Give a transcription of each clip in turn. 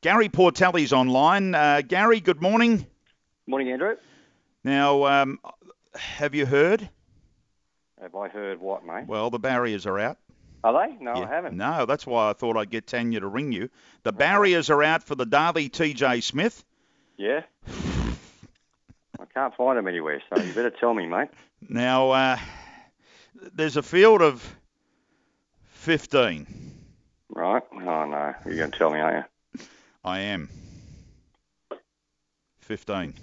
Gary Portelli's online. Gary, good morning. Morning, Andrew. Now, have you heard? Have I heard what, mate? Well, the barriers are out. Are they? No, Yeah. I haven't. No, that's why I thought I'd get Tanya to ring you. The barriers are out for the Darley TJ Smith. Yeah? I can't find them anywhere, so you better tell me, mate. Now, there's a field of 15. Right? Oh, no. You're going to tell me, aren't you? I am. 15.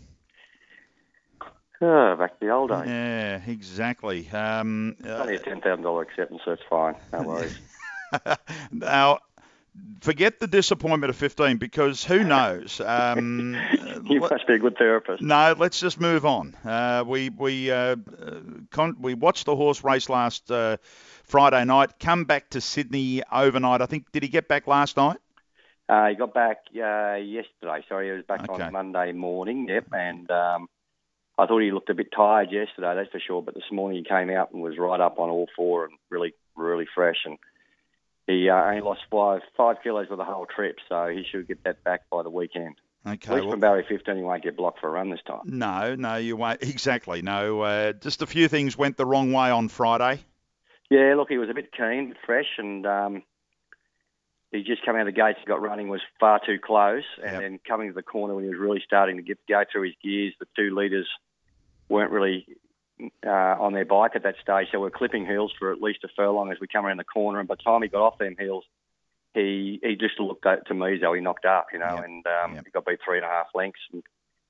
Oh, back to the old days. Yeah, exactly. It's only a $10,000 acceptance, so it's fine. No worries. Now, forget the disappointment of 15 because who knows? You must be a good therapist. No, let's just move on. We watched the horse race last Friday night, come back to Sydney overnight. I think, did he get back last night? He got back yesterday. Sorry, he was back Okay. on Monday morning. Yep, and I thought he looked a bit tired yesterday, that's for sure. But this morning he came out and was right up on all four and really, really fresh. And he only lost five kilos for the whole trip, so he should get that back by the weekend. Okay. At least from Barry 15, he won't get blocked for a run this time. No, you won't. Exactly. No, just a few things went the wrong way on Friday. Yeah, look, he was a bit keen, but fresh, and he just come out of the gates and got running, was far too close, and then coming to the corner when he was really starting to go through his gears, the 2 leaders weren't really on their bike at that stage, so we're clipping heels for at least a furlong as we come around the corner, and by the time he got off them heels, he just looked to me as though he knocked up, and he got beat 3.5 lengths. And,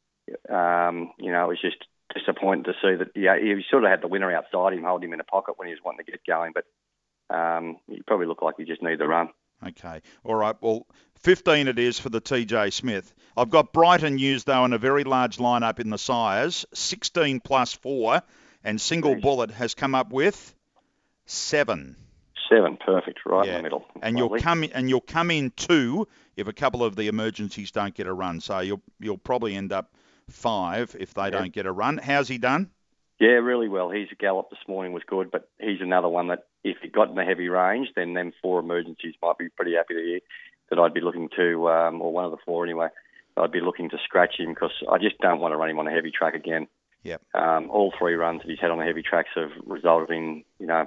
it was just disappointing to see that he sort of had the winner outside him, holding him in a pocket when he was wanting to get going, but he probably looked like he just needed the run. Okay. All right. Well, 15 it is for the TJ Smith. I've got Brighton News, though, in a very large lineup in the sires, 16 plus 4, and Single Bullet has come up with 7. 7, perfect, right in the middle. And you'll come in 2 if a couple of the emergencies don't get a run. So you'll probably end up 5 if they don't get a run. How's he done? Yeah, really well. His gallop this morning was good, but he's another one that if he got in the heavy range, then them 4 emergencies might be pretty happy to hear that I'd be looking to, or one of the 4 anyway, I'd be looking to scratch him because I just don't want to run him on a heavy track again. Yep. All 3 runs that he's had on the heavy tracks have resulted in,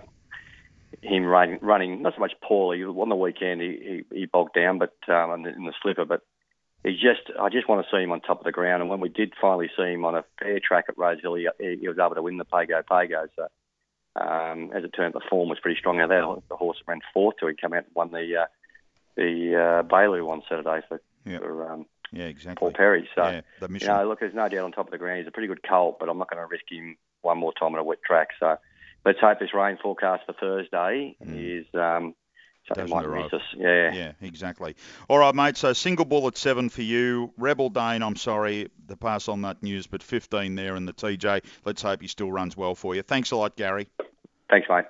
him running not so much poorly. On the weekend, he bogged down, but in the slipper, but I just want to see him on top of the ground. And when we did finally see him on a fair track at Rosehill, he was able to win the Pago. So as it turned, the form was pretty strong. Now the horse ran 4th to him, come out and won the Bailey on Saturday for exactly. Paul Perry. So the mission. Look, there's no doubt on top of the ground. He's a pretty good colt, but I'm not going to risk him one more time on a wet track. So let's hope this rain forecast for Thursday is. Something might miss us. Yeah, exactly. All right, mate, so Single Bullet 7 for you. Rebel Dane, I'm sorry to pass on that news, but 15 there in the TJ. Let's hope he still runs well for you. Thanks a lot, Gary. Thanks, mate.